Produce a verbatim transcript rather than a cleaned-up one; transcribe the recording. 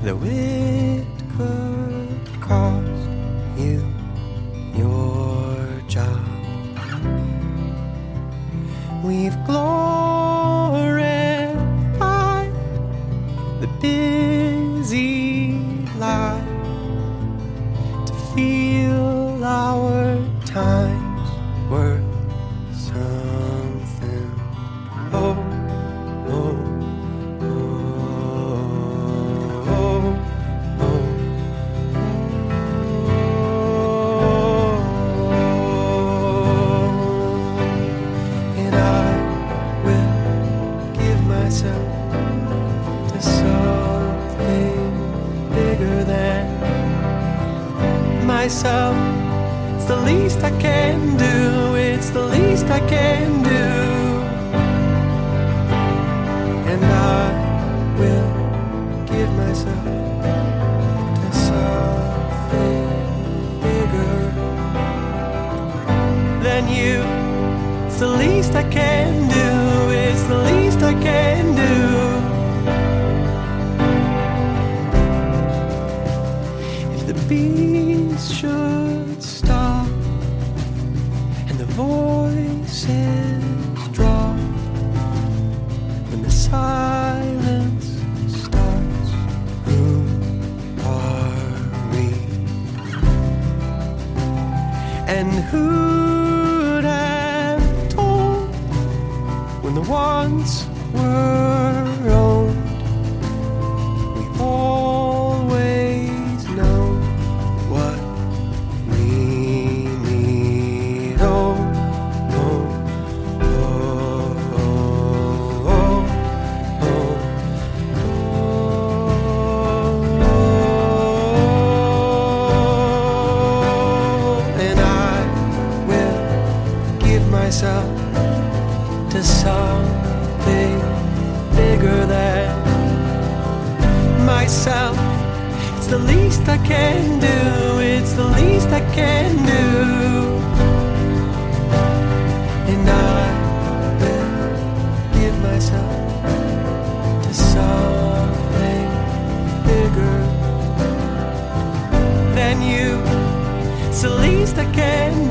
though it could cost you your job. We've glorified the busy life to feel our time's worth something. Oh, oh, oh, oh, oh, oh. And I will give myself to something bigger than myself. It's the least I can do, it's the least I can do. And I will give myself to something bigger than you. It's the least I can do, it's the least I can do. If the bees should stop and the voices drop, when the silence starts, who are we? And who'd have told when the ones were owned? We've always known what we need. Oh, oh, oh, oh, oh, oh. And I will give myself to something bigger than myself. It's the least I can do, it's the least I can do. And I will give myself to something bigger than you. It's the least I can do.